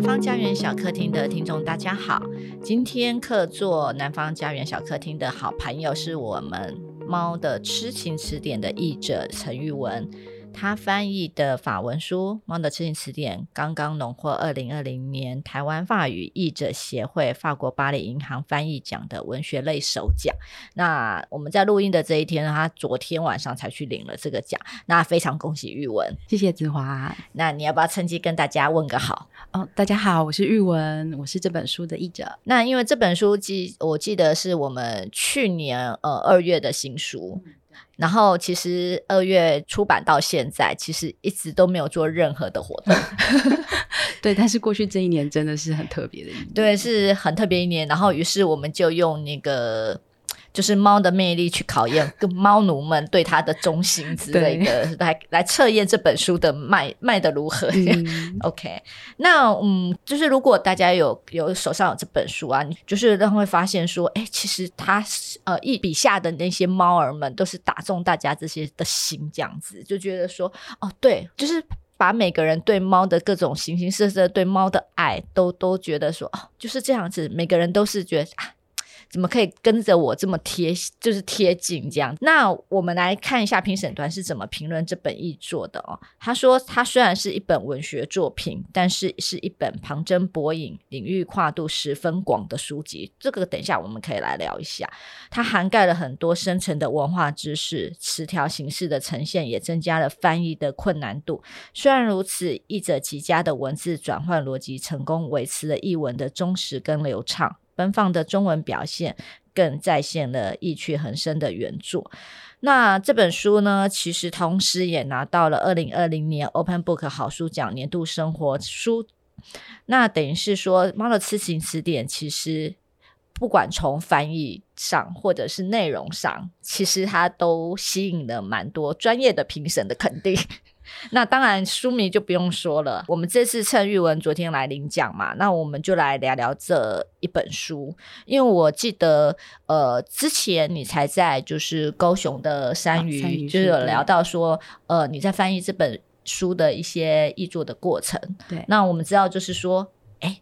方家园小客厅的听众大家好，今天客座南方家园小客厅的好朋友是我们猫的痴情词典的译者陈玉文，他翻译的法文书《猫的痴情词典》刚刚荣获2020年台湾法语译者协会法国巴黎银行翻译奖的文学类首奖。那我们在录音的这一天，他昨天晚上才去领了这个奖，那非常恭喜玉文。 谢谢子华。 那你要不要趁机跟大家问个好？ 大家好，我是玉文，我是这本书的译者。 那因为这本书我记得是我们去年2月的新书，然后其实2月出版到现在，其实一直都没有做任何的活动。 对，但是过去这一年真的是很特别的一年。 对，是很特别一年。然后于是我们就用那个就是猫的魅力去考验跟猫奴们对它的忠心之类的来测验这本书的卖的如何。OK， 那就是如果大家有手上有这本书啊，你就是会发现说其实它笔下的那些猫儿们都是打中大家这些的心，这样子就觉得说对，就是把每个人对猫的各种形形色色对猫的爱都觉得说就是这样子，每个人都是觉得怎么可以跟着我这么就是贴近这样。那我们来看一下评审团是怎么评论这本译作的他说它虽然是一本文学作品，但是是一本旁征博引领域跨度十分广的书籍。这个等一下我们可以来聊一下，它涵盖了很多深层的文化知识，词条形式的呈现也增加了翻译的困难度。虽然如此，译者极佳的文字转换逻辑成功维持了译文的忠实跟流畅，奔放的中文表现更再现了意趣横生的原作。那这本书呢，其实同时也拿到了2020年 Open Book 好书奖年度生活书。那等于是说猫的痴情词典其实不管从翻译上或者是内容上，其实它都吸引了蛮多专业的评审的肯定。那当然书迷就不用说了，我们这次趁玉文昨天来领奖嘛，那我们就来聊聊这一本书。因为我记得之前你才在就是高雄的山鱼就是有聊到说你在翻译这本书的一些译作的过程。 对， 那我们知道就是说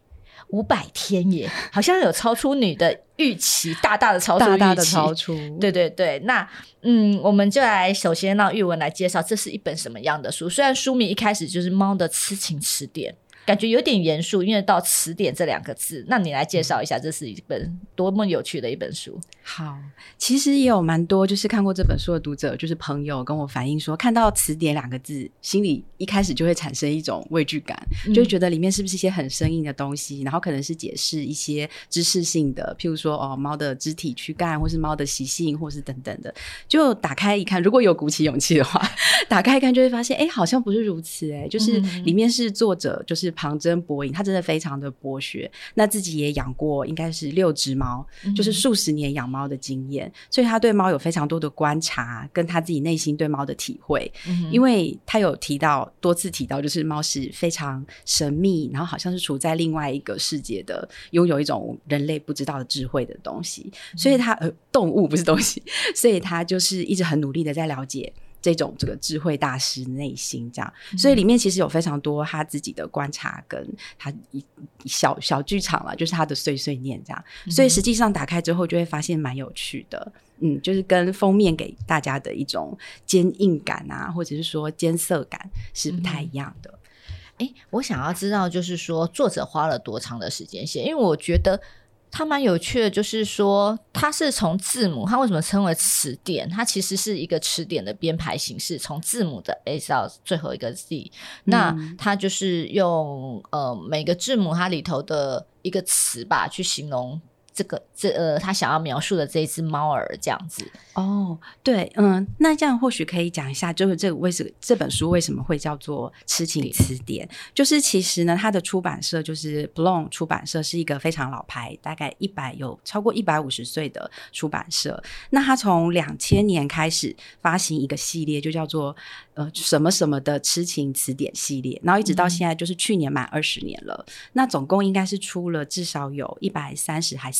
500天耶，好像有超出你的预期，大大的超出预期， 大大的超出。 对对对，那我们就来首先让玉文来介绍这是一本什么样的书。虽然书名一开始就是猫的痴情词典，感觉有点严肃，因为到词典这2个字，那你来介绍一下这是一本多么有趣的一本书。 好，其实也有蛮多就是看过这本书的读者，就是朋友跟我反映说，看到词典2个字，心里一开始就会产生一种畏惧感，就会觉得里面是不是一些很生硬的东西，然后可能是解释一些知识性的，譬如说猫的肢体躯干，或是猫的习性，或是等等的。就打开一看，如果有鼓起勇气的话，打开一看就会发现好像不是如此就是里面是作者就是旁征博引，他真的非常的博学，那自己也养过应该是6只猫，就是数十年养猫的经验，所以他对猫有非常多的观察，跟他自己内心对猫的体会。因为他有多次提到就是猫是非常神秘，然后好像是处在另外一个世界的，拥有一种人类不知道的智慧的东西，所以他动物不是东西，所以他就是一直很努力的在了解这个智慧大师内心这样。所以里面其实有非常多他自己的观察跟他小剧场啦，就是他的碎碎念这样。所以实际上打开之后就会发现蛮有趣的，就是跟封面给大家的一种坚硬感啊，或者是说艰涩感是不太一样的。 我想要知道就是说作者花了多长的时间写，因为我觉得它蛮有趣的，就是说它是从字母，它为什么称为词典，它其实是一个词典的编排形式，从字母的 A 到最后一个 Z，那它就是用每个字母它里头的一个词吧去形容他想要描述的这一只猫儿这样子。 对，那这样或许可以讲一下，就是这本书为什么会叫做痴情词典。就是其实呢，它的出版社就是 Blon 出版社，是一个非常老牌，大概有超过150岁的出版社。那它从2000年开始发行一个系列，就叫做什么什么的痴情词典系列，然后一直到现在就是去年满20年了。那总共应该是出了至少有130还40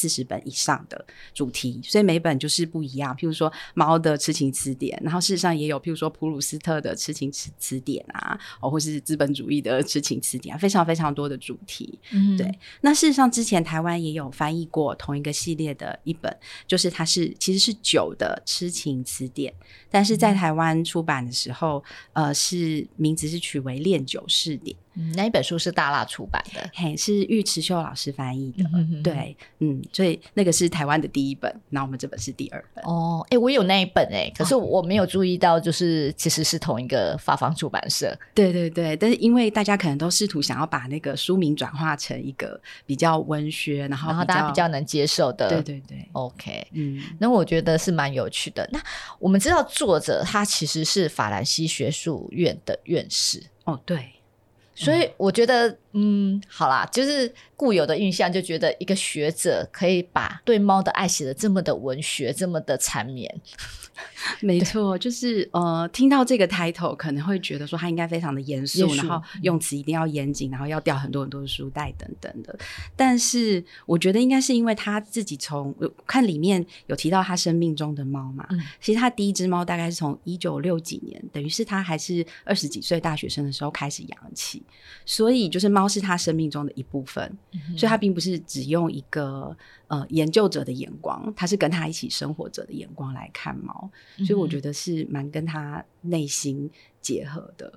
40本以上的主题，所以每本就是不一样。譬如说猫的痴情词典，然后事实上也有譬如说普鲁斯特的痴情词典啊，或是资本主义的痴情词典啊，非常非常多的主题。对，那事实上之前台湾也有翻译过同一个系列的一本，就是它其实是酒的痴情词典，但是在台湾出版的时候名字是取为恋酒试点。 那一本书是大辣出版的， 嘿，是尉迟秀老师翻译的。对，所以那个是台湾的第一本，那我们这本是第2本。 哦，我有那一本可是我没有注意到，就是其实是同一个发方出版社。 对对对，但是因为大家可能都试图想要把那个书名转化成一个比较文学，然后大家比较能接受的。 对对对 OK， 那我觉得是蛮有趣的。那我们知道作者他其实是法兰西学术院的院士。 哦，对， 所以我觉得好啦，就是固有的印象就觉得一个学者可以把对猫的爱写得这么的文学，这么的缠绵。 没错，就是听到这个 title 可能会觉得说他应该非常的严肃，然后用词一定要严谨，然后要掉很多很多的书袋等等的。但是我觉得应该是因为他自己看里面有提到他生命中的猫嘛，其实他第一只猫大概是从1960几年，等于是他还是20几岁大学生的时候开始养起，所以就是猫是他生命中的一部分，所以他并不是只用一个研究者的眼光，他是跟他一起生活者的眼光来看猫，所以我觉得是蛮跟他内心结合的。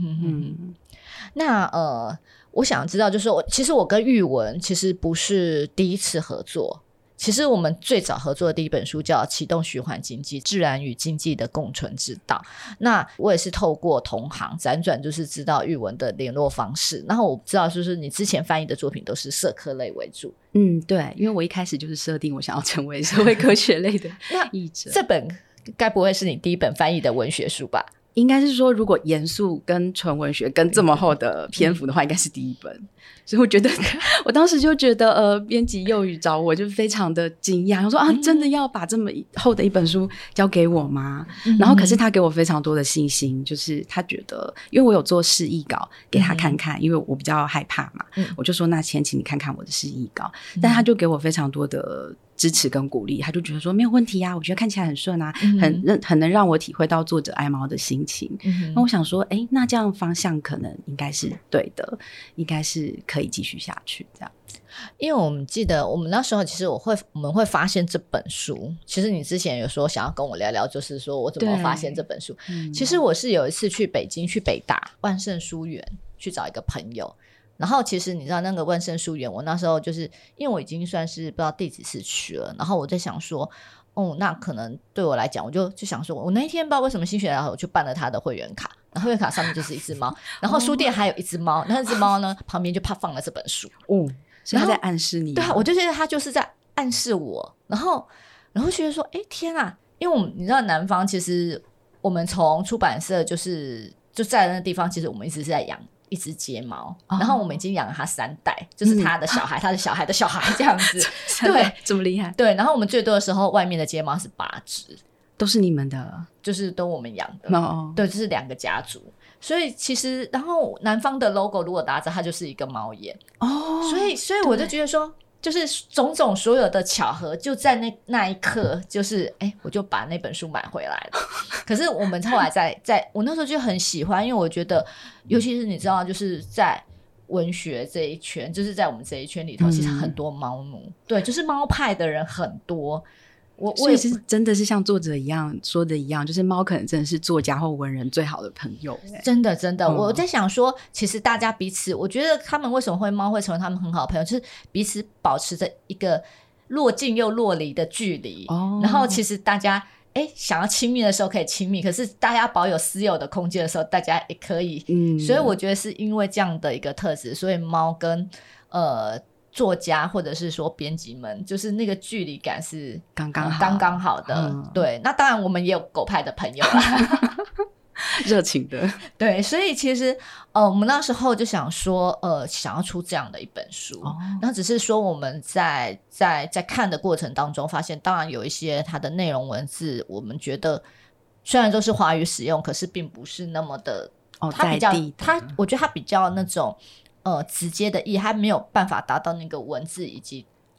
那我想知道就是其实我跟玉文其实不是第一次合作，其实我们最早合作的第一本书叫《启动循环经济：自然与经济的共存之道》，那我也是透过同行辗转就是知道玉文的联络方式，然后我知道就是你之前翻译的作品都是社科类为主。 对，因为我一开始就是设定我想要成为社会科学类的译者。 这本该不会是你第一本翻译的文学书吧？ 应该是说如果严肃跟纯文学跟这么厚的篇幅的话，应该是第一本。所以我觉得我当时就觉得编辑幼宇找我就非常的惊讶，我说真的要把这么厚的一本书交给我吗？然后可是他给我非常多的信心，就是他觉得因为我有做示意稿给他看看，因为我比较害怕嘛，我就说那先请你看看我的示意稿，但他就给我非常多的支持跟鼓励，他就觉得说没有问题啊，我觉得看起来很顺啊，很能让我体会到作者爱猫的心情。那我想说那这样方向可能应该是对的，应该是可以继续下去这样。 因为我们记得我们那时候其实我们会发现这本书，其实你之前有说想要跟我聊聊，就是说我怎么发现这本书。其实我是有一次去北京去北大万盛书园去找一个朋友，然后其实你知道那个万盛书园，我那时候就是因为我已经算是不知道第几次去了，然后我在想说那可能对我来讲，我就想说我那一天不知道为什么心血来潮我就办了他的会员卡，然后会员卡上面就是一只猫，然后书店还有一只猫，那只猫呢旁边就放了这本书。 所以他在暗示你。 对啊，我就觉得他就是在暗示我，然后觉得说天啊，因为你知道南方其实我们从出版社就在那个地方，其实我们一直是在养一只街猫，然后我们已经养了它3代，就是他的小孩他的小孩的小孩这样子。对， 这么厉害。 对，然后我们最多的时候外面的街猫是8只，都是你们的， 就是都我们养的。对，就是2个家族。所以其实然后南方的 logo 如果打着它就是一个猫眼。所以我就觉得说就是种种所有的巧合就在那一刻，就是我就把那本书买回来了。可是我们后来我那时候就很喜欢，因为我觉得尤其是你知道就是在文学这一圈，就是在我们这一圈里头其实很多猫奴。对，就是猫派的人很多。 所以是真的是像作者一样说的一样，就是猫可能真的是作家或文人最好的朋友。 真的真的。我在想说其实大家彼此，我觉得他们为什么猫会成为他们很好的朋友，就是彼此保持着一个若近又若离的距离。然后其实大家想要亲密的时候可以亲密，可是大家保有私有的空间的时候大家也可以。所以我觉得是因为这样的一个特质，所以猫跟作家或者是说编辑们就是那个距离感是刚刚好的。对，那当然我们也有狗派的朋友啦。 热情的。 对，所以其实我们那时候就想说想要出这样的一本书。那只是说我们在看的过程当中发现，当然有一些它的内容文字我们觉得虽然都是华语使用，可是并不是那么的它比较我觉得它比较那种直接的意，它没有办法达到那个文字以及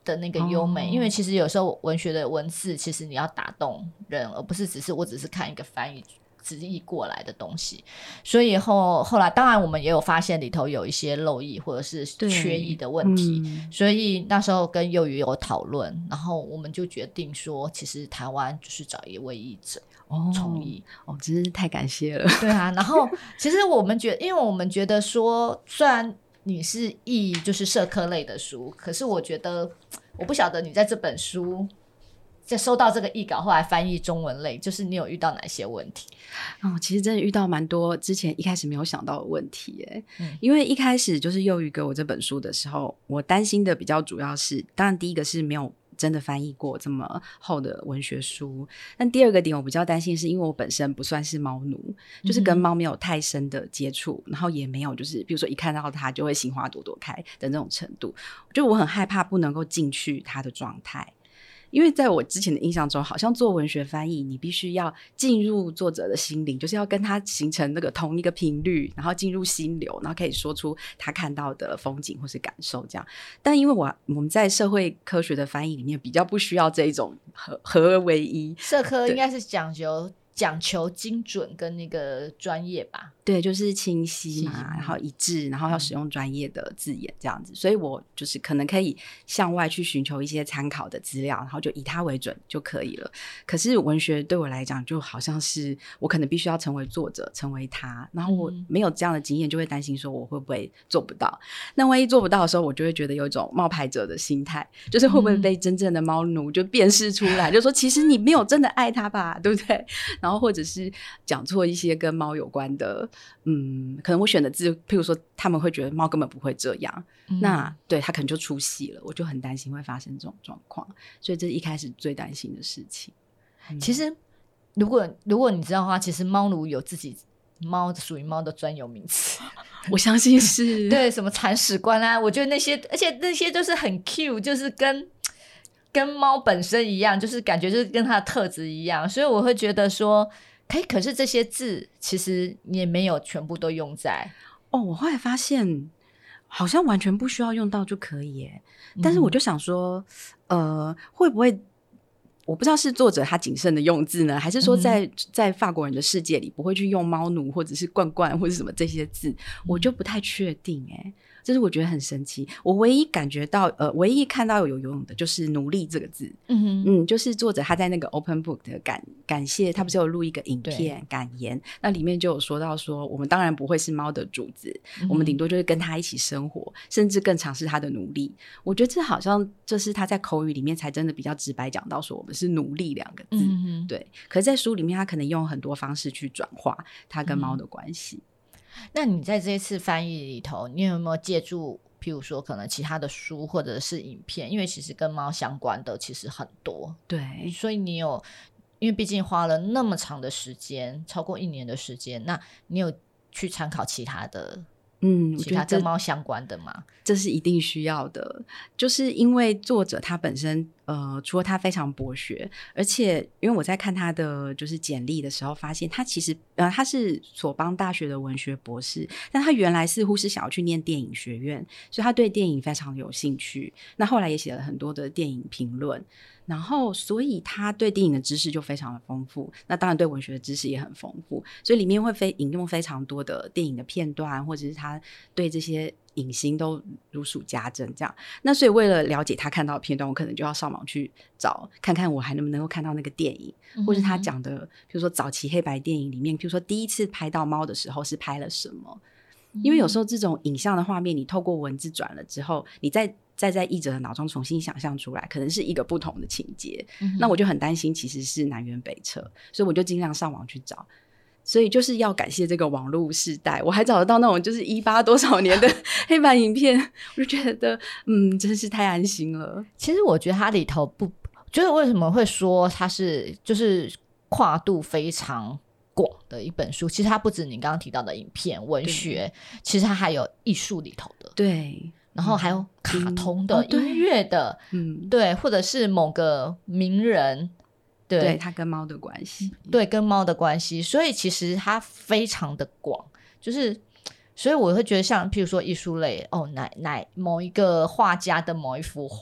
的那个优美，因为其实有时候文学的文字其实你要打动人，而不是我只是看一个翻译直译过来的东西。所以后来当然我们也有发现里头有一些漏译或者是缺译的问题，所以那时候跟幼语有讨论，然后我们就决定说其实台湾就是找一位译者重译。 真是太感谢了。 对啊，然后其实因为我们觉得说虽然你是译就是社科类的书，可是我觉得我不晓得你在这本书在收到这个译稿后来翻译中文类，就是你有遇到哪些问题？ 其实真的遇到蛮多之前一开始没有想到的问题耶。因为一开始就是幼语给我这本书的时候，我担心的比较主要是，当然第一个是没有真的翻译过这么厚的文学书，但第二个点我比较担心是因为我本身不算是猫奴，就是跟猫没有太深的接触，然后也没有就是比如说一看到它就会心花朵朵开的那种程度，就我很害怕不能够进去它的状态。因为在我之前的印象中，好像做文学翻译你必须要进入作者的心灵，就是要跟他形成那个同一个频率，然后进入心流，然后可以说出他看到的风景或是感受这样。但因为我们在社会科学的翻译里面比较不需要这一种合而为一， 社科应该是讲求精准跟那个专业吧。 对，就是清晰嘛，然后一致，然后要使用专业的字眼这样子，所以我就是可能可以向外去寻求一些参考的资料，然后就以它为准就可以了。可是文学对我来讲就好像是我可能必须要成为作者，成为他，然后我没有这样的经验，就会担心说我会不会做不到。那万一做不到的时候，我就会觉得有一种冒牌者的心态，就是会不会被真正的猫奴就辨识出来，就说其实你没有真的爱他吧，对不对？然后或者是讲错一些跟猫有关的可能我选的字，譬如说他们会觉得猫根本不会这样，那对他可能就出戏了，我就很担心会发生这种状况，所以这是一开始最担心的事情。 其实如果你知道的话，其实猫奴有自己属于猫的专有名词我相信是对，什么铲屎官啊，我觉得那些而且那些就是很 cute， 就是跟猫本身一样，就是感觉就是跟它的特质一样，所以我会觉得说可是这些字其实你也没有全部都用在我后来发现好像完全不需要用到就可以耶，但是我就想说会不会我不知道是作者他谨慎的用字呢，还是说在法国人的世界里不会去用猫奴或者是罐罐或者什么这些字，我就不太确定耶。这是我觉得很神奇，我唯一感觉到唯一看到有用的就是奴隶这个字。就是作者他在那个 open book 的感谢，他不是有录一个影片感言，那里面就有说到说我们当然不会是猫的主子，我们顶多就是跟他一起生活，甚至更常是他的奴隶。我觉得这好像就是他在口语里面才真的比较直白讲到说我们是奴隶两个字。对，可是在书里面他可能用很多方式去转化他跟猫的关系。 那你在这一次翻译里头，你有没有借助譬如说可能其他的书或者是影片，因为其实跟猫相关的其实很多， 对， 所以因为毕竟花了那么长的时间，超过1年的时间，那你有去参考其他跟猫相关的吗？ 这是一定需要的，就是因为作者他本身除了他非常博学，而且因为我在看他的就是简历的时候发现他其实他是索邦大学的文学博士，但他原来似乎是想要去念电影学院，所以他对电影非常有兴趣，那后来也写了很多的电影评论，然后所以他对电影的知识就非常的丰富，那当然对文学的知识也很丰富，所以里面会引用非常多的电影的片段，或者是他对这些影星都如数家珍这样。那所以为了了解他看到的片段，我可能就要上网去找看看我还能不能够看到那个电影，或是他讲的比如说早期黑白电影里面，比如说第一次拍到猫的时候是拍了什么，因为有时候这种影像的画面你透过文字转了之后，你再在译者的脑中重新想象出来，可能是一个不同的情节，那我就很担心其实是南辕北辙，所以我就尽量上网去找。所以就是要感谢这个网络时代，我还找得到那种就是18多少年的黑白影片，我就觉得真是太安心了。 其实我觉得它里头就是为什么会说它是就是跨度非常广的一本书，其实它不止你刚刚提到的影片文学，其实它还有艺术里头的， 对， 然后还有卡通的、音乐的，对，或者是某个名人， 对他跟猫的关系， 对，跟猫的关系，所以其实它非常的广，就是所以我会觉得像譬如说艺术类某一个画家的某一幅画，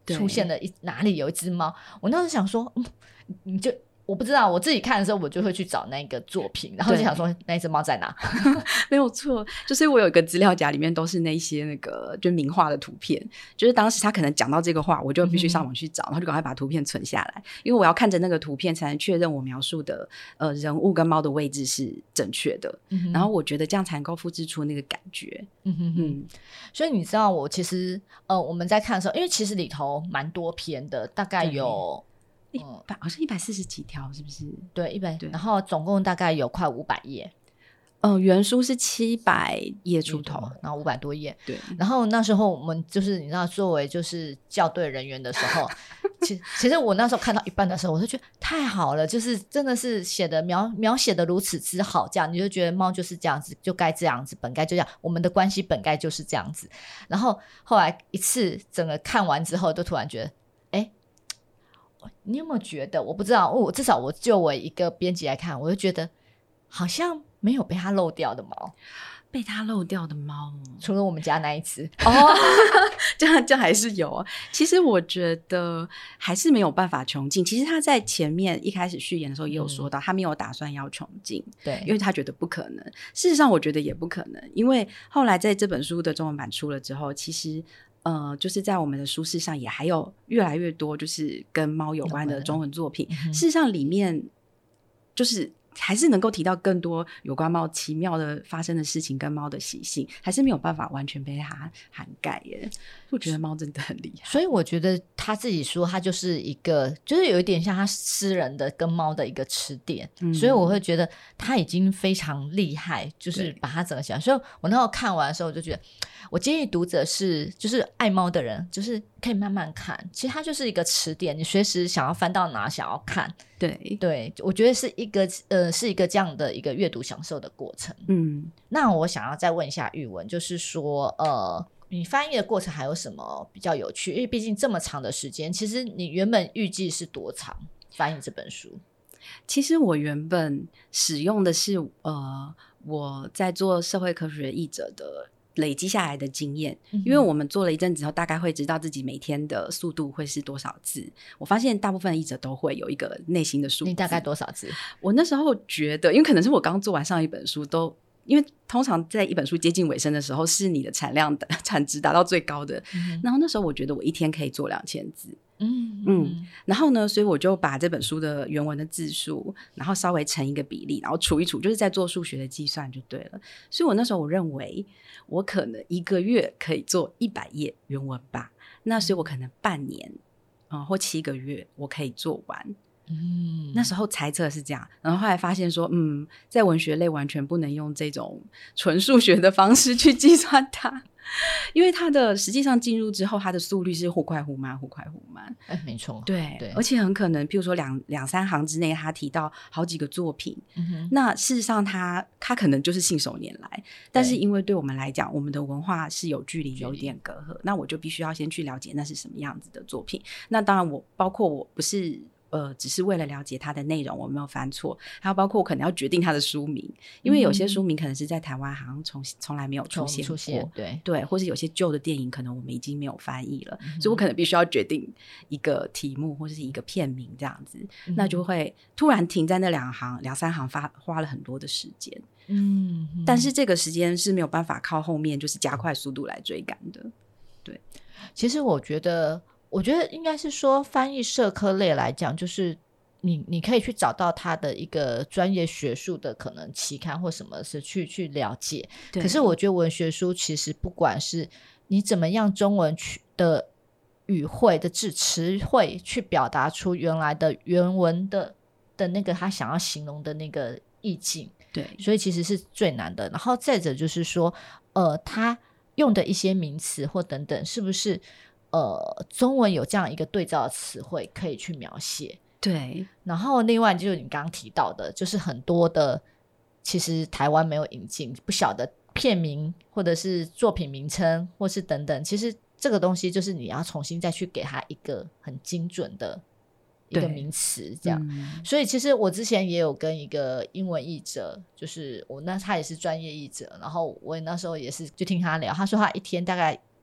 出现了哪里有一只猫，我那时候想说，你就我不知道，我自己看的时候我就会去找那个作品，然后就想说那一只猫在哪。 没有错，就是我有一个资料夹，里面都是那些那个就名画的图片，就是当时他可能讲到这个画，我就必须上网去找，然后就赶快把图片存下来，因为我要看着那个图片才能确认我描述的人物跟猫的位置是正确的，然后我觉得这样才能够复制出那个感觉。 所以你知道我其实我们在看的时候，因为其实里头蛮多篇的，大概有好像140几条，是不是？ 对，100，然后总共大概有快500页。 原书是700页出头， 然后500多页。 对， 然后那时候我们就是你知道，作为就是校对人员的时候，其实我那时候看到一半的时候，我就觉得太好了，就是真的是写的描写的如此之好，这样你就觉得猫就是这样子，就该这样子，本该就这样，我们的关系本该就是这样子。然后后来一次整个看完之后，就突然觉得，你有没有觉得？我不知道，至少我就我一个编辑来看，我就觉得好像没有被他漏掉的猫。 被他漏掉的猫， 除了我们家那一只这样还是有。其实我觉得还是没有办法穷尽。其实他在前面一开始序言的时候也有说到，他没有打算要穷尽， 对， 因为他觉得不可能。事实上我觉得也不可能，因为后来在这本书的中文版出了之后，其实就是在我们的书市上也还有越来越多就是跟猫有关的中文作品。事实上里面就是还是能够提到更多有关猫奇妙的发生的事情跟猫的习性，还是没有办法完全被它涵盖耶。我觉得猫真的很厉害， 所以我觉得他自己说他就是一个就是有一点像他私人的跟猫的一个词典，所以我会觉得他已经非常厉害，就是把它整个写完。所以我那时候看完的时候我就觉得，我建议读者就是爱猫的人就是可以慢慢看，其实它就是一个词典，你随时想要翻到哪想要看。对，我觉得是一个这样的一个阅读享受的过程。那我想要再问一下玉文，就是说你翻译的过程还有什么比较有趣？因为毕竟这么长的时间，其实你原本预计是多长翻译这本书？ 其实我原本使用的是我在做社会科学译者的累积下来的经验，因为我们做了一阵子后大概会知道自己每天的速度会是多少字。我发现大部分的译者都会有一个内心的数字。 你大概多少字？我那时候觉得，因为可能是我刚做完上一本书，因为通常在一本书接近尾声的时候是你的产值达到最高的，然后那时候我觉得我一天可以做2000字。然后呢，所以我就把这本书的原文的字数然后稍微乘一个比例，然后除一除，就是在做数学的计算就对了。所以我那时候我认为我可能1个月可以做100页原文吧，那所以我可能半年或7个月我可以做完。那时候猜测是这样，然后后来发现说在文学类完全不能用这种纯数学的方式去计算它，因为它的实际上进入之后它的速率是忽快忽慢忽快忽慢。 没错， 对，而且很可能譬如说两三行之内他提到好几个作品，那事实上他可能就是信手拈来，但是因为对我们来讲我们的文化是有距离有一点隔阂，那我就必须要先去了解那是什么样子的作品。那当然包括我不是只是为了了解它的内容我没有翻错，还有包括我可能要决定它的书名，因为有些书名可能是在台湾好像从来没有出现过，对，或是有些旧的电影可能我们已经没有翻译了，所以我可能必须要决定一个题目或是一个片名这样子，那就会突然停在那两三行花了很多的时间。但是这个时间是没有办法靠后面就是加快速度来追赶的。对， 其实我觉得应该是说翻译社科类来讲，就是你可以去找到它的一个专业学术的可能期刊或什么是去了解。可是我觉得文学书其实不管是你怎么样中文的语汇的词汇去表达出原来的原文的那个他想要形容的那个意境， 对， 所以其实是最难的。然后再者就是说他用的一些名词或等等是不是中文有这样一个对照的词汇可以去描写。 对， 然后另外就是你刚刚提到的就是很多的其实台湾没有引进不晓得片名或者是作品名称或是等等，其实这个东西就是你要重新再去给它一个很精准的一个名词这样。所以其实我之前也有跟一个英文译者，就是他也是专业译者，然后我那时候也是就听他聊，他说他一天大概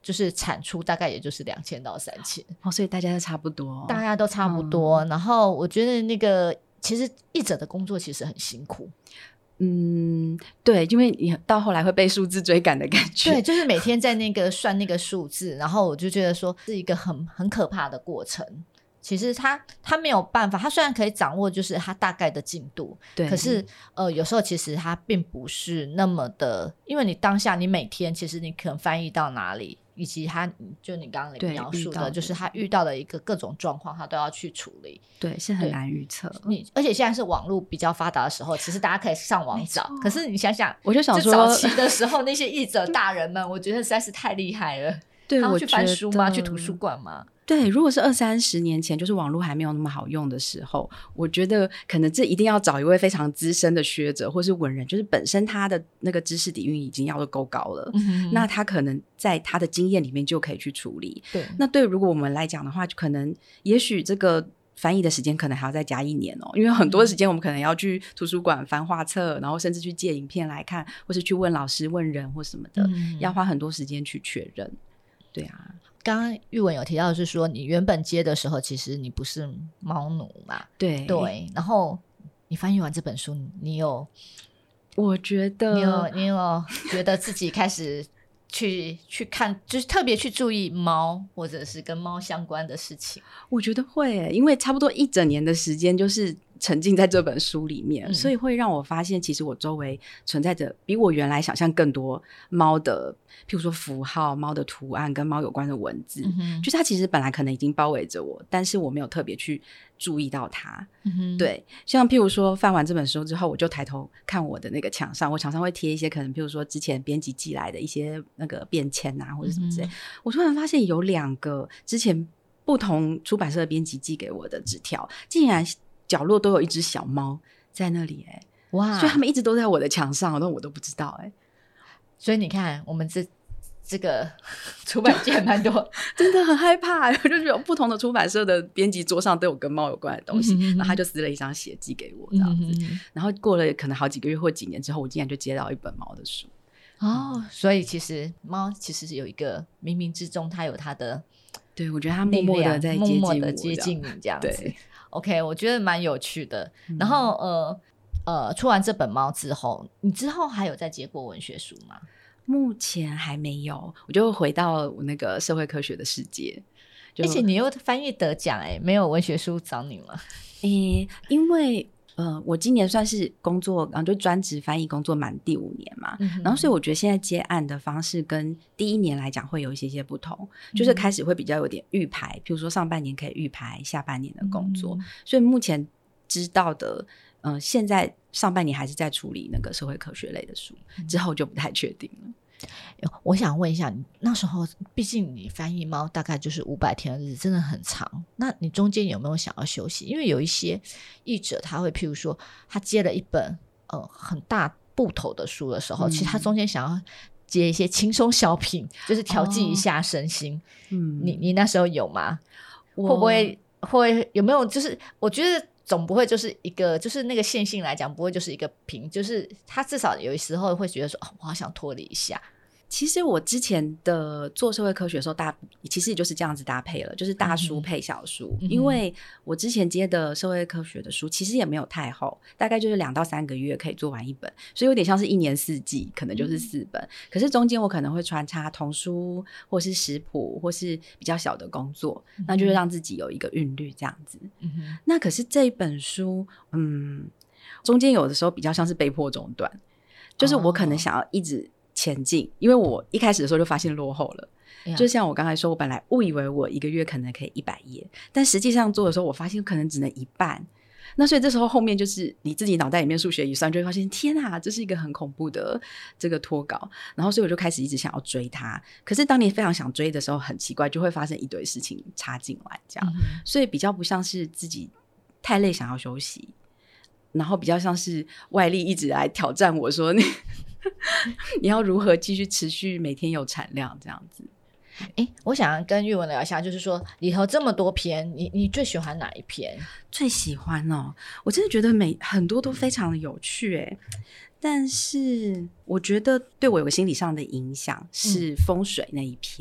就是产出大概也就是2000到3000 所以大家都差不多， 大家都差不多。然后我觉得那个其实译者的工作其实很辛苦。 对，因为你到后来会被数字追赶的感觉。 对，就是每天在那个算那个数字，然后我就觉得说是一个很可怕的过程。其实他没有办法，他虽然可以掌握就是他大概的进度， 对， 可是有时候其实他并不是那么的，因为你当下你每天其实你可能翻译到哪里，以及他就你刚刚描述的就是他遇到的一个各种状况他都要去处理。 对，是很难预测。 而且现在是网络比较发达的时候，其实大家可以上网找，可是你想想， 我就想说早期的时候那些译者大人们我觉得实在是太厉害了。 对， 他要去翻书吗？去图书馆吗？ 对，如果是20-30年前，就是网络还没有那么好用的时候，我觉得可能这一定要找一位非常资深的学者或是文人，就是本身他的那个知识底蕴已经要够高了，那他可能在他的经验里面就可以去处理。 对， 那对如果我们来讲的话，就可能也许这个翻译的时间可能还要再加1年因为很多时间我们可能要去图书馆翻画册，然后甚至去借影片来看，或是去问老师问人或什么的，要花很多时间去确认。对啊， 刚刚玉文有提到的是说你原本接的时候其实你不是猫奴嘛。 对， 然后你翻译完这本书我觉得你有觉得自己开始去看，就是特别去注意猫或者是跟猫相关的事情？ 我觉得会耶，因为差不多1整年的时间就是沉浸在这本书里面，所以会让我发现其实我周围存在着比我原来想象更多猫的，譬如说符号、猫的图案跟猫有关的文字，就是它其实本来可能已经包围着我，但是我没有特别去注意到它。对，像譬如说翻完这本书之后，我就抬头看我的那个墙上，我墙上会贴一些可能譬如说之前编辑寄来的一些那个便签啊或者什么之类，我突然发现有2个之前不同出版社的编辑寄给我的纸条，竟然角落都有一只小猫在那里。哇！所以他们一直都在我的墙上，但我都不知道。 所以你看我们这个出版界蛮多真的很害怕。我就觉得不同的出版社的编辑桌上都有跟猫有关的东西，然后他就撕了一张血寄给我这样子，然后过了可能好几个月或几年之后，我竟然就接到一本猫的书。 所以其实猫其实有一个冥冥之中它有它的， 对，我觉得它默默的在接近你这样子。 对， OK， 我觉得蛮有趣的。然后出完这本猫之后，你之后还有再接过文学书吗？ 目前还没有，我就回到我那个社会科学的世界。 而且你又翻译得奖没有文学书找你吗？ 因为我今年算是工作就专职翻译工作满第5年嘛，然后所以我觉得现在接案的方式跟第1年来讲会有一些不同，就是开始会比较有点预排，比如说上半年可以预排下半年的工作，所以目前知道的现在上半年还是在处理那个社会科学类的书，之后就不太确定了。 我想问一下，那时候毕竟你翻译猫大概就是500天的日子，真的很长，那你中间有没有想要休息？因为有一些译者他会譬如说他接了一本很大部头的书的时候，其实他中间想要接一些轻松小品，就是调剂一下身心。你那时候有吗？会有没有？就是我觉得总不会就是一个，就是那个线性来讲不会就是一个平，就是他至少有时候会觉得说我好想脱离一下。 其实我之前的做社会科学的时候其实也就是这样子搭配了，就是大书配小书，因为我之前接的社会科学的书其实也没有太厚，大概就是2到3个月可以做完1本，所以有点像是1年4季可能就是4本，可是中间我可能会穿插童书或是食谱或是比较小的工作，那就是让自己有一个韵律这样子。那可是这一本书中间有的时候比较像是被迫中断，就是我可能想要一直前进，因为我一开始的时候就发现落后了，就像我刚才说，我本来误以为我1个月可能可以100页，但实际上做的时候我发现可能只能1半，那所以这时候后面就是你自己脑袋里面数学一算就会发现天啊，这是一个很恐怖的这个脱稿，然后所以我就开始一直想要追它，可是当你非常想追的时候很奇怪，就会发生一堆事情插进来这样，所以比较不像是自己太累想要休息，然后比较像是外力一直来挑战我说你要如何继续持续每天有产量这样子。 我想跟玉文聊一下，就是说里头这么多篇，你最喜欢哪一篇？ 最喜欢我真的觉得很多都非常的有趣但是我觉得对我有个心理上的影响是风水那一篇，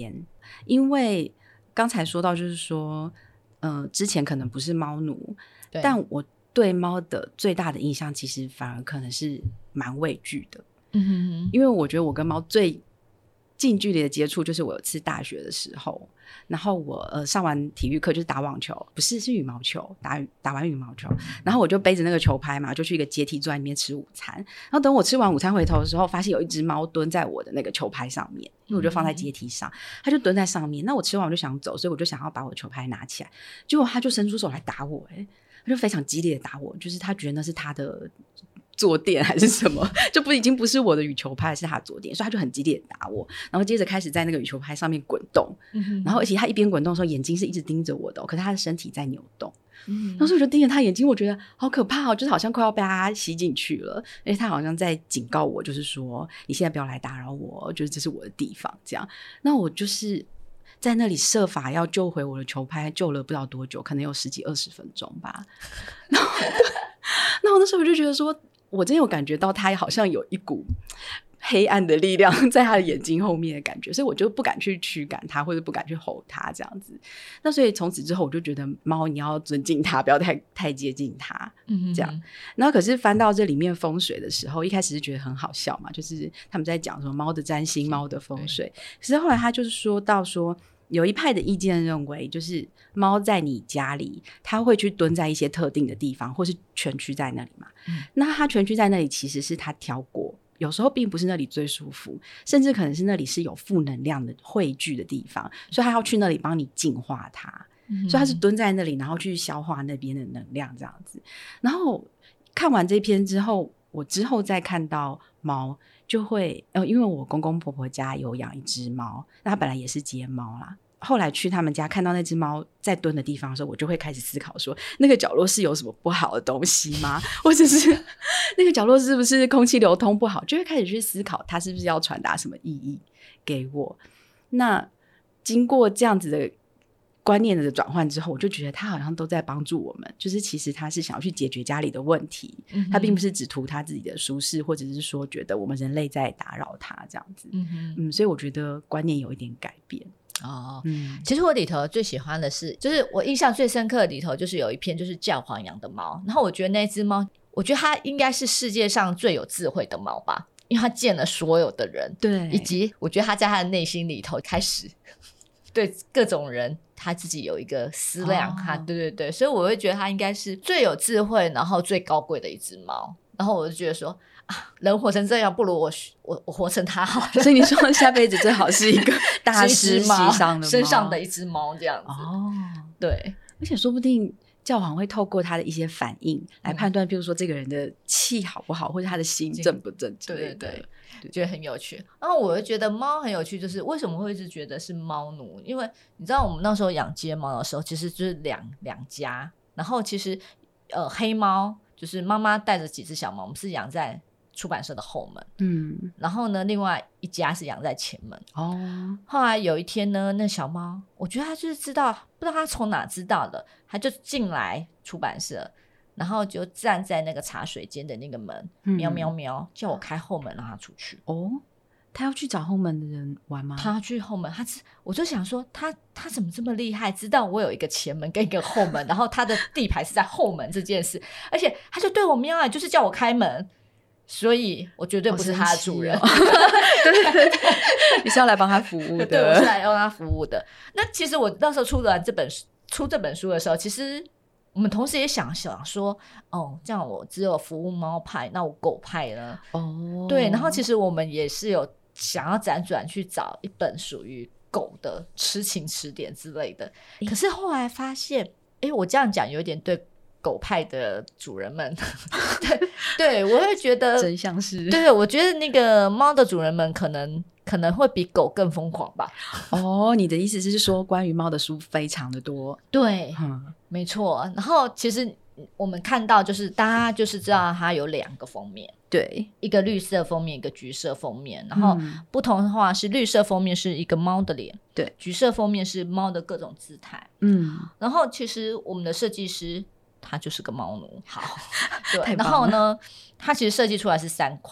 因为刚才说到就是说之前可能不是猫奴，但我对猫的最大的印象其实反而可能是蛮畏惧的。因为我觉得我跟猫最近距离的接触就是我有次大学的时候，然后我上完体育课就是打网球，不是羽毛球，打完羽毛球，然后我就背着那个球拍嘛，就去一个阶梯坐在里面吃午餐，然后等我吃完午餐回头的时候，发现有一只猫蹲在我的那个球拍上面，因为我就放在阶梯上，它就蹲在上面。那我吃完我就想走，所以我就想要把我的球拍拿起来，结果它就伸出手来打我，它就非常激烈的打我，就是它觉得那是它的坐垫还是什么，就已经不是我的羽球拍，是他的坐垫，所以他就很激烈的打我，然后接着开始在那个羽球拍上面滚动，然后而且他一边滚动的时候眼睛是一直盯着我的，可是他的身体在扭动，当时我就盯着他眼睛，我觉得好可怕哦，就是好像快要被他吸进去了，因为他好像在警告我，就是说你现在不要来打扰我，就是这是我的地方这样。那我就是在那里设法要救回我的球拍，救了不知道多久，可能有10几20分钟吧。然后那时候我就觉得说，我真有感觉到他好像有一股黑暗的力量在他的眼睛后面的感觉，所以我就不敢去驱赶他，或者不敢去吼他这样子。那所以从此之后我就觉得猫你要尊敬它，不要太接近它这样。然后可是翻到这里面风水的时候，一开始是觉得很好笑嘛，就是他们在讲什么猫的占星猫的风水，可是后来他就是说到说有一派的意见认为，就是猫在你家里它会去蹲在一些特定的地方，或是蜷曲在那里嘛，那它蜷曲在那里其实是它挑过，有时候并不是那里最舒服，甚至可能是那里是有负能量的汇聚的地方，所以它要去那里帮你净化它，所以它是蹲在那里然后去消化那边的能量这样子。然后看完这篇之后，我之后再看到猫就会因为我公公婆婆家有养一只猫，那它本来也是街猫啦，后来去他们家看到那只猫在蹲的地方的时候，我就会开始思考说那个角落是有什么不好的东西吗？或者是那个角落是不是空气流通不好，就会开始去思考它是不是要传达什么意义给我。那经过这样子的观念的转换之后，我就觉得他好像都在帮助我们，就是其实他是想要去解决家里的问题，他并不是只图他自己的舒适，或者是说觉得我们人类在打扰他这样子。所以我觉得观念有一点改变。 其实我里头最喜欢的是，就是我印象最深刻的里头就是有一篇就是教皇养的猫，然后我觉得那只猫，我觉得它应该是世界上最有智慧的猫吧，因为它见了所有的人， 对， 以及我觉得它在它的内心里头开始对各种人他自己有一个思量，对，所以我会觉得它应该是最有智慧然后最高贵的一只猫，然后我就觉得说人活成这样不如我活成它好了， 所以你说下辈子最好是一个大师系上的猫， 身上的一只猫这样子。对， 而且说不定教皇会透过他的一些反应来判断，比如说这个人的气好不好，或者他的心正不正之类的。 对，觉得很有趣。然后我会觉得猫很有趣，就是为什么会一直觉得是猫奴，因为你知道我们那时候养街猫的时候其实就是两家，然后其实黑猫就是妈妈带着几只小猫，我们是养在出版社的后门，然后呢另外一家是养在前门。后来有一天呢，那小猫我觉得它就是知道，不知道它从哪知道的，它就进来出版社，然后就站在那个茶水间的那个门，喵喵喵叫我开后门让它出去。 他要去找后门的人玩吗？ 他去后门，我就想说他怎么这么厉害，知道我有一个前门跟一个后门，然后他的地盘是在后门这件事，而且他就对我喵就是叫我开门，所以我绝对不是他的主人。 对，你是要来帮他服务的。 对，我是来帮他服务的。那其实我那时候出这本书的时候，其实我们同时也想说这样我只有服务猫派，那我狗派呢？对，然后其实我们也是有想要辗转去找一本属于狗的痴情词典之类的，可是后来发现我这样讲有点对狗派的主人们对，我会觉得真相是， 对，我觉得那个猫的主人们可能会比狗更疯狂吧。 你的意思是说关于猫的书非常的多？ 对，没错。然后其实我们看到就是大家就是知道它有2个封面， 对， 一个绿色封面一个橘色封面，然后不同的话是绿色封面是一个猫的脸， 对， 橘色封面是猫的各种姿态。然后其实我们的设计师他就是个猫奴，好，对，然后呢他其实设计出来是3款，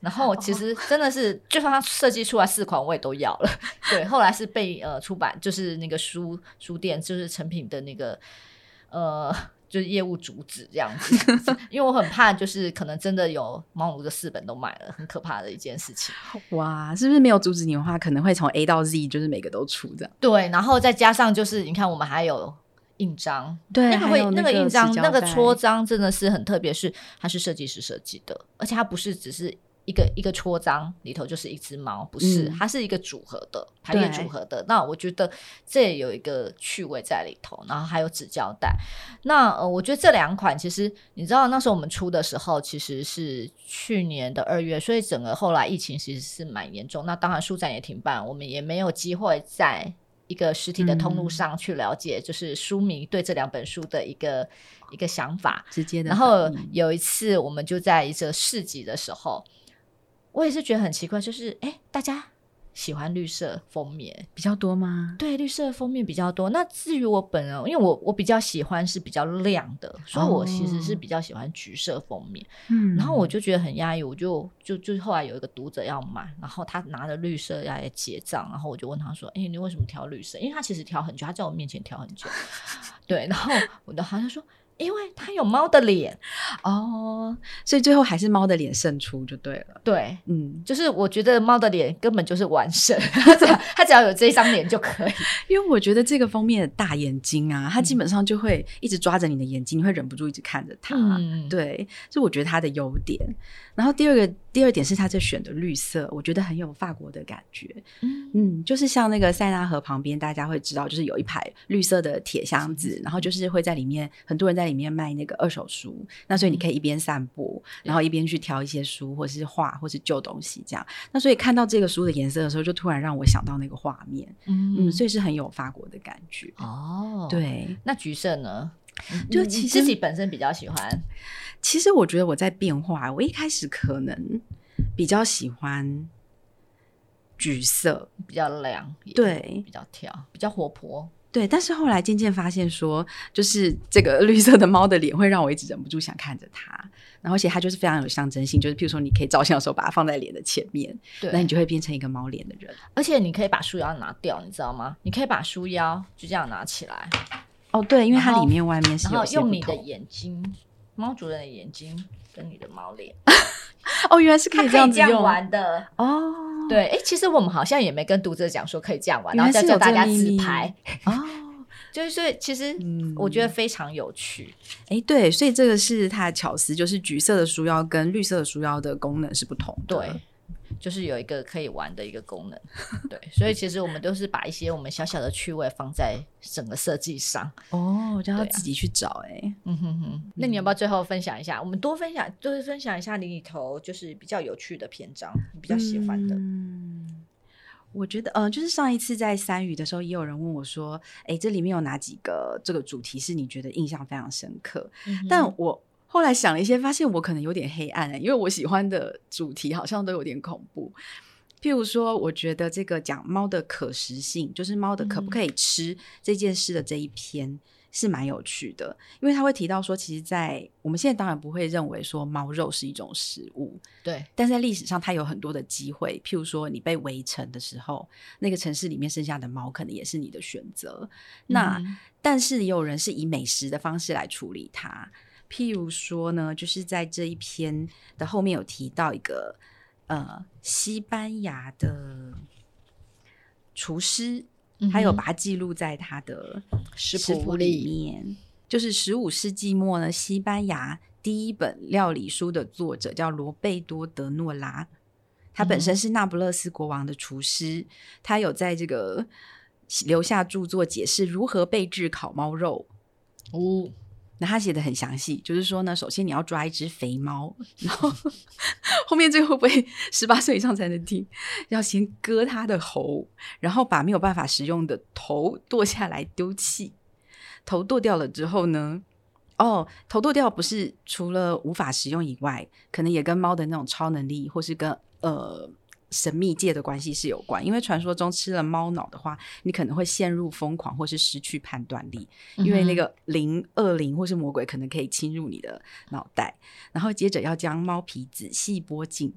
然后其实真的是，就算它设计出来4款我也都要了。对，后来是被出版，就是那个书店，就是成品的那个就是业务阻止这样子，因为我很怕，就是可能真的有猫奴的4本都买了，很可怕的一件事情。 哇，是不是没有阻止你的话，可能会从 A 到 Z 就是每个都出这样？ 对，然后再加上就是你看我们还有印章， 对， 那个印章那个戳章章真的是很特别，是它是设计师设计的，而且它不是只是一个戳章里头就是一只猫，不是，它是一个组合的排列组合的。那我觉得这也有一个趣味在里头，然后还有纸胶带。那我觉得这2款其实你知道那时候我们出的时候其实是去年的2月，所以整个后来疫情其实是蛮严重，那当然书展也停办，我们也没有机会在一个实体的通路上去了解就是书迷对这2本书的一个想法直接的。 然后有一次我们就在一个市集的时候，我也是觉得很奇怪，就是大家喜欢绿色封面比较多吗？ 对，绿色封面比较多。那至于我本人，因为我比较喜欢是比较亮的，所以我其实是比较喜欢橘色封面。然后我就觉得很压抑，我就后来有一个读者要买，然后他拿着绿色要来结账，然后我就问他说：“你为什么挑绿色？”因为他其实挑很久，他在我面前挑很久。对，然后他就说。因为它有猫的脸所以最后还是猫的脸胜出就对了。 对，就是我觉得猫的脸根本就是完胜，它只要有这一张脸就可以。 因为我觉得这个封面的大眼睛啊，它基本上就会一直抓着你的眼睛，你会忍不住一直看着它。对，这我觉得它的优点。然后第二点是它这选的绿色，我觉得很有法国的感觉。就是像那个塞纳河旁边，大家会知道，就是有一排绿色的铁箱子，然后就是会在里面，很多人在里面卖那个2手书。那所以你可以一边散步，然后一边去挑一些书，或是画，或是旧东西这样。那所以看到这个书的颜色的时候，就突然让我想到那个画面。所以是很有法国的感觉。对。 那橘色呢？ 就其实自己本身比较喜欢。 其实我觉得我在变化，我一开始可能比较喜欢橘色， 比较亮， 对， 比较跳，比较活泼。 对，但是后来渐渐发现说，就是这个绿色的猫的脸会让我一直忍不住想看着它，然后而且它就是非常有象征性，就是譬如说你可以照相的时候把它放在脸的前面，那你就会变成一个猫脸的人。 而且你可以把书腰拿掉，你知道吗？你可以把书腰就这样拿起来。 对，因为它里面外面是有些不同， 然后用你的眼睛，猫主人的眼睛跟你的猫脸原来是可以这样子用， 它可以这样玩的对，其实我们好像也没跟读者讲说可以这样玩，然后再叫大家自拍就是其实我觉得非常有趣。 对，所以这个是它的巧思，就是橘色的书腰跟绿色的书腰的功能是不同的。 对，就是有一个可以玩的一个功能。对，所以其实我们都是把一些我们小小的趣味放在整个设计上。 就要自己去找。 那你要不要最后分享一下？我们多分享，就是分享一下里头就是比较有趣的篇章，你比较喜欢的。 我觉得就是上一次在3语的时候，也有人问我说这里面有哪几个这个主题是你觉得印象非常深刻？但我后来想了一些，发现我可能有点黑暗因为我喜欢的主题好像都有点恐怖。譬如说我觉得这个讲猫的可食性，就是猫的可不可以吃这件事的这一篇是蛮有趣的，因为他会提到说其实在我们现在当然不会认为说猫肉是一种食物， 对， 但在历史上它有很多的机会，譬如说你被围城的时候，那个城市里面剩下的猫可能也是你的选择。那但是也有人是以美食的方式来处理它，譬如说呢，就是在这一篇的后面有提到一个西班牙的厨师，他有把它记录在他的食谱里面。就是15世纪末呢，西班牙第一本料理书的作者叫罗贝多·德诺拉，他本身是那不勒斯国王的厨师，他有在这个留下著作解释如何备制烤猫肉。那他写的很详细，就是说呢，首先你要抓一只肥猫，然后后面这个会不会18岁以上才能听？要先割它的喉，然后把没有办法食用的头剁下来丢弃。头剁掉了之后呢，头剁掉不是除了无法食用以外，可能也跟猫的那种超能力或是跟神秘界的关系是有关，因为传说中吃了猫脑的话，你可能会陷入疯狂或是失去判断力，因为那个恶灵或是魔鬼可能可以侵入你的脑袋。然后接着要将猫皮仔细剥净，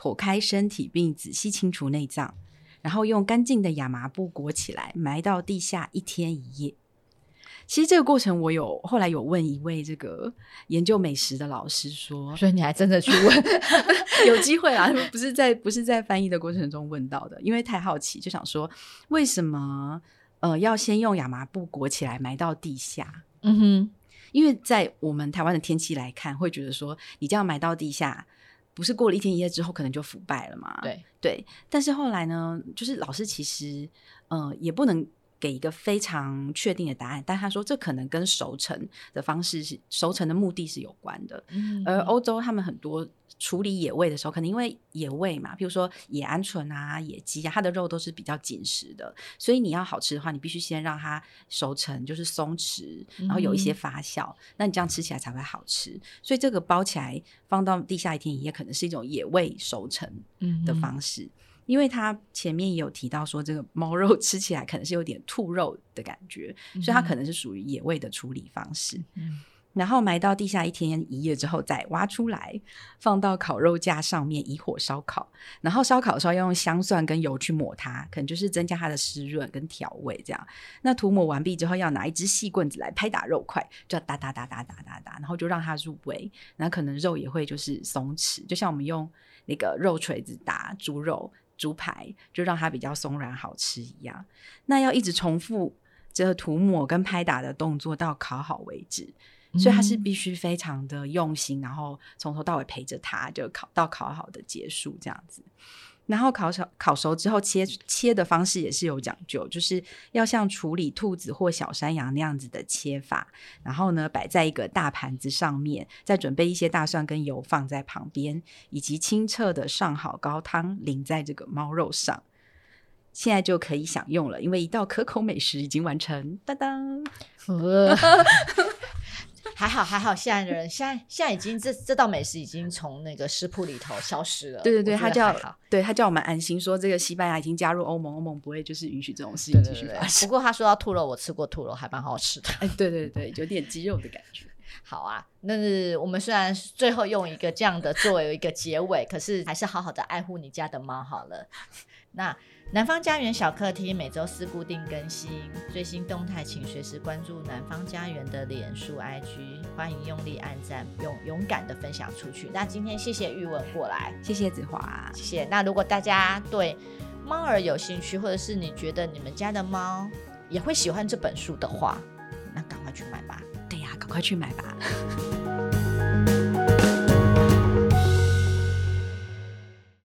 剖开身体并仔细清除内脏，然后用干净的亚麻布裹起来，埋到地下1天1夜。其实这个过程我后来有问一位这个研究美食的老师说， 所以你还真的去问有机会啦，不是在翻译的过程中问到的，因为太好奇，就想说为什么要先用亚麻布裹起来埋到地下。因为在我们台湾的天气来看，会觉得说你这样埋到地下，不是过了1天1夜之后可能就腐败了嘛？对。但是后来呢，就是老师其实也不能给一个非常确定的答案，但他说这可能跟熟成的方式熟成的目的是有关的。而欧洲他们很多处理野味的时候，可能因为野味嘛，比如说野鹌鹑啊、野鸡啊，它的肉都是比较紧实的，所以你要好吃的话，你必须先让它熟成，就是松弛，然后有一些发酵，那你这样吃起来才会好吃。所以这个包起来放到地下1天1夜，可能是一种野味熟成的方式。因为他前面也有提到说这个猫肉吃起来可能是有点兔肉的感觉，所以它可能是属于野味的处理方式。然后埋到地下1天1夜之后再挖出来，放到烤肉架上面以火烧烤，然后烧烤的时候要用香蒜跟油去抹它，可能就是增加它的湿润跟调味这样。那涂抹完毕之后要拿一支细棍子来拍打肉块，就要打打打打打打打，然后就让它入味，然后可能肉也会就是松弛，就像我们用那个肉锤子打猪肉猪排，就让它比较松软好吃一样。那要一直重复这个涂抹跟拍打的动作到烤好为止，所以它是必须非常的用心，然后从头到尾陪着它，就到烤好的结束这样子。然后烤熟之后切的方式也是有讲究，就是要像处理兔子或小山羊那样子的切法，然后呢摆在一个大盘子上面，再准备一些大蒜跟油放在旁边，以及清澈的上好高汤淋在这个猫肉上。现在就可以享用了，因为一道可口美食已经完成，当当还好，现在的人现在已经这道美食已经从那个食谱里头消失了。 对，他叫我们安心说这个西班牙已经加入欧盟，欧盟不会就是允许这种事情继续发生。 不过他说到兔肉，我吃过兔肉，还蛮好吃的。 对，有点鸡肉的感觉。 好啊，那是我们虽然最后用一个这样的作为一个结尾，可是还是好好的爱护你家的猫好了。那南方家园小客厅每周4固定更新，最新动态请随时关注南方家园的脸书 IG， 欢迎用力按赞，勇敢的分享出去。那今天谢谢玉文过来， 谢谢子华， 谢谢。那如果大家对猫儿有兴趣，或者是你觉得你们家的猫也会喜欢这本书的话，那赶快去买吧。 对呀，赶快去买吧。